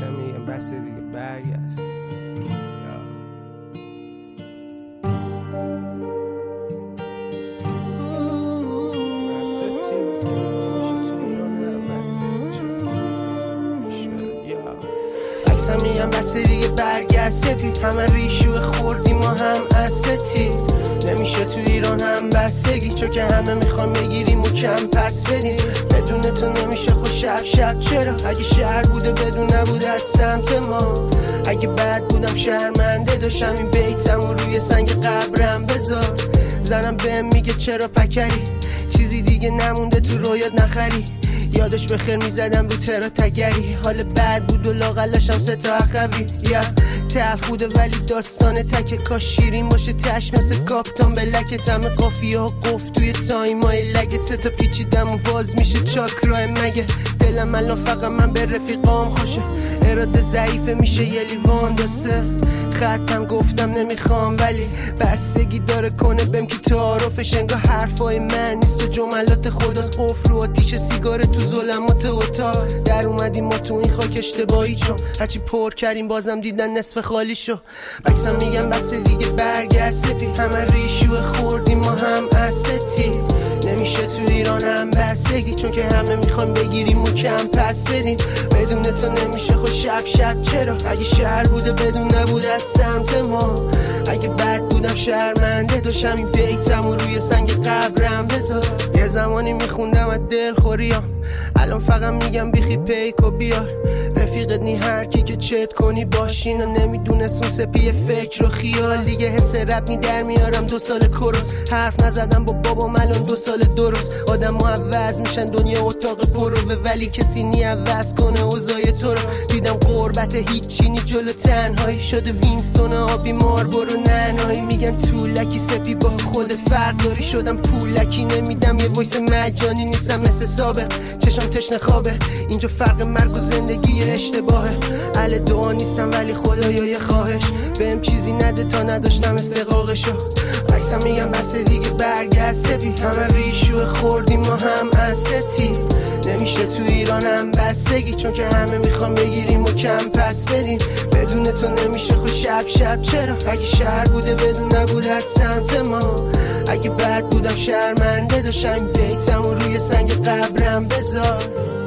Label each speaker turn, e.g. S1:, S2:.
S1: اکثر میگم بس دیگه برگشت. میگم بس دیگه برگشت سپی، همه ریشو خوردیم و هم استی. نمیشه تو ایران هم بستگی، چون که همه میخوام بگیریم و کم پس بدیم. بدون تو نمیشه خود شب شب. چرا اگه شهر بوده بدون نبوده از سمت ما. اگه بد بودم شرمنده داشتم این بیتم و روی سنگ قبرم بذار. زنم بهم میگه چرا پکری، چیزی دیگه نمونده تو رویات نخری. یادش بخیر میزدم رو ترا تگری، حال بد بود و لاغلاشم 3 تا عقبی. تلخ بوده ولی داستان تکه، کاش شیرین باشه تش مثل کاپتان بلکه. تم قافیه ها قفت توی تایمای لگه، 3 تا پیچیدم و واز میشه چاکرای مگه. دلم الان فقط من به رفیقام خوشه، اراده ضعیفه میشه یه لیوان دسته. خطم گفتم نمیخوام ولی بستگی داره کنه بهم که تعارفش. انگار حرفای من نیست و جملات خداست. قفل رو آتیش سیگار تو ظلمات اتاق در اومدیم ما تو این خاک اشتباهی. چون هرچی پر کردیم بازم دیدن نصف خالی شو. بکسم میگم بس دیگه برگشت سپی، همه ریشو خوردیم ما هم استی. نمیشه تو ایران هم بستگی، چون که همه میخوام بگیریم و کم پس بدیم. بدون تو نمیشه خود شب شب. چرا اگه شهر بوده بدون نبوده از سمت ما. اگه بد بودم شرمنده داشتم این بیتم و روی سنگ قبرم بذار. یه زمانی میخوندم از دلخوریام، الان فقط میگم بیخی پیک و بیار. رفیقت نی هر کی که چت کنی باشین و نمیدونست اون سپی فکر و خیال. دیگه حس رب نی در میارم 2 سال کروس، حرف نزدم با بابام الان 2 سال درست. آدم ها عوض میشن دنیا اتاق پروه، ولی کسی نی عوض کنه اوضاع تو رو. دیدم قربت هیچی نی جلو تنهایی شده وینستون آبی مار برو ننهایی. میگن طولکی سپی با خودت فرق داری، شدم پولکی نمیدم یه وایس مجانی نیستم مثل سابق. چشم تشنه خوابه اینجا فرق مرگ و زندگی اشتباهه. اهل دعا نیستم ولی خدایا یه خواهش بهم چیزی نده تا نداشتم استقاقشو. عکسم میگم بس دیگه برگشت سپی، همه ریشو خوردیم و هم استی. نمیشه تو ایران هم بستگی، چون که همه میخوام بگیریم و کم پس بدیم. بدون تو نمیشه خود شب شب. چرا اگه شهر بوده بدون نبوده از سمت ما. اگه بد بودم شرمنده داشتم بیتم و روی سنگ قبرم بذار.